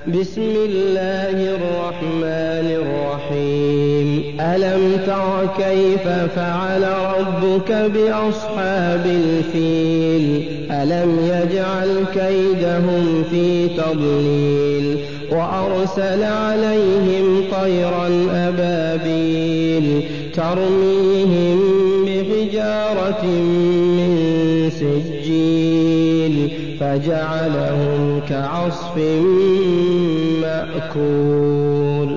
بسم الله الرحمن الرحيم ألم تر كيف فعل ربك بأصحاب الفيل ألم يجعل كيدهم في تضليل وأرسل عليهم طيرا أبابيل ترميهم بحجارة من سجيل فجعلهم كعصف مأكول.